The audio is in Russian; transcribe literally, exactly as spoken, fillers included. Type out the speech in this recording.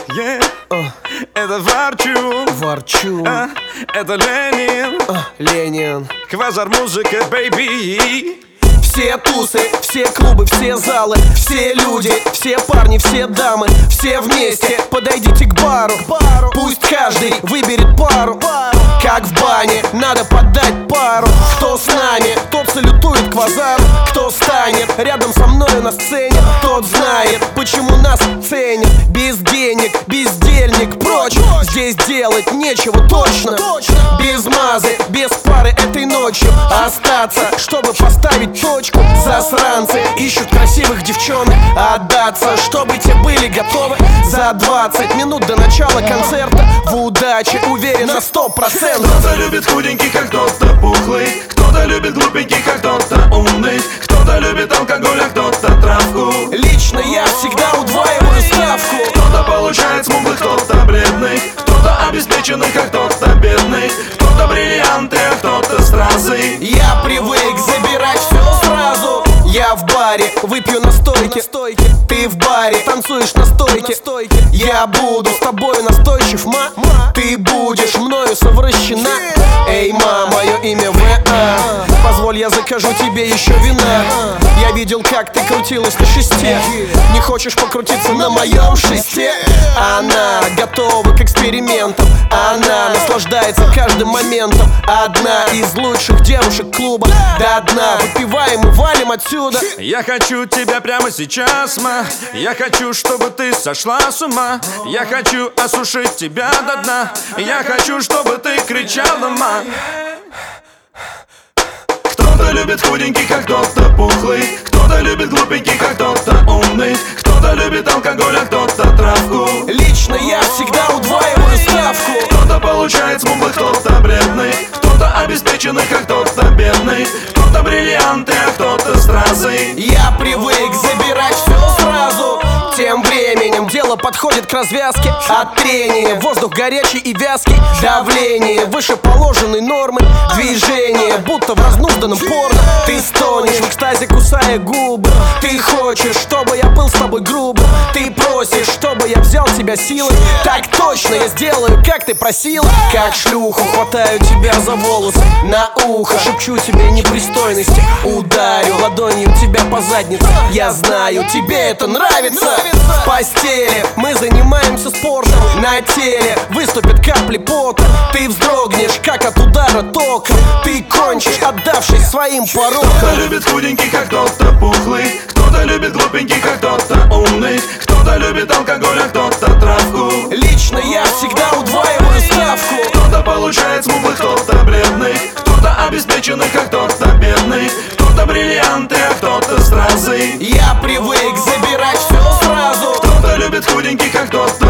yeah. uh. Это ворчу, ворчу. uh. Это Ленин, uh. Ленин. Квазар музыка, baby. Все тусы, все клубы, все залы, все люди, все парни, все дамы, все вместе подойдите к бару. Пусть каждый выберет пару. Как в бане, надо поддать пару. Кто с нами, тот салютует Квазару. Кто станет рядом со мною на сцене, тот знает, почему нас ценят. Без денег, бездельник, прочь. Здесь делать нечего точно. Без мазы, без пары этой ночью остаться, чтобы поставить точку. Засранцы ищут красивых девчонок, отдаться, чтобы те были готовы за двадцать минут до начала концерта. В удаче уверен на сто процентов. Кто-то любит худеньких, а кто-то пухлых. Кто-то любит глупеньких, а кто-то умных. Кто-то любит алкоголь, а кто-то травку. Лично я всегда удваиваю ставку. Кто-то получает смуглых, кто-то бледных. Кто-то обеспеченных, а кто-то бедных. Кто-то бриллианты, а кто-то стразы. Я привык забирать все сразу. Я в баре, выпью на стойке. Ты в баре, танцуешь на стойке. Я буду с тобой настойчив, ма. Ты будешь мною совращена. Эй, ма, мое имя В.А. Позволь, я закажу тебе еще вина. Я видел, как ты крутилась на шесте. Не хочешь покрутиться на моем шесте? Она готова к экспериментам. Она наслаждается каждым моментом. Одна из лучших девушек клуба. До дна выпиваем и валим отсюда. Я хочу тебя прямо сейчас, ма. Я хочу, чтобы ты сошла с ума. Я хочу осушить тебя до дна. Я хочу, чтобы ты кричала, ма. Кто-то любит худеньких, а кто-то пухлых. Кто-то любит глупеньких, а кто-то умных. Кто-то любит алкоголь, а кто-то травку. Лично я всегда удваиваю ставку. Кто-то получает смуглых, кто-то бледных. Кто-то обеспеченных, а кто-то бедных. Кто-то бриллианты, а кто-то стразы. Я привык забирать все сразу. Тем временем дело подходит к развязке. От трения воздух горячий и вязкий. Давление выше положенной нормы. Движение будто в разнузданном порно. Ты стонешь в экстазе, кусая губы. Ты хочешь, чтобы я был с тобой грубо. Ты просишь, чтобы я взял тебя силой. Так точно я сделаю, как ты просила. Как шлюху хватаю тебя за волосы. На ухо шепчу тебе непристойности. Ударю ладонью тебя по заднице. Я знаю, тебе это нравится. В постели мы занимаемся спортом. На теле выступят капли пота. Ты вздрогнешь, как от удара тока. Ты кончишь, отдавшись своим порокам. Кто-то любит худеньких, а кто-то пухлых. Кто-то любит глупеньких, а кто-то умных. Кто-то любит алкоголь, а кто-то травку. Лично я всегда удваиваю ставку. Кто-то получает смуглых, кто-то бледных. Кто-то обеспеченных, а кто-то бедных. Кто-то бриллианты, а кто-то стразы. Я привык забирать все сразу. Кто-то любит худеньких, а кто-то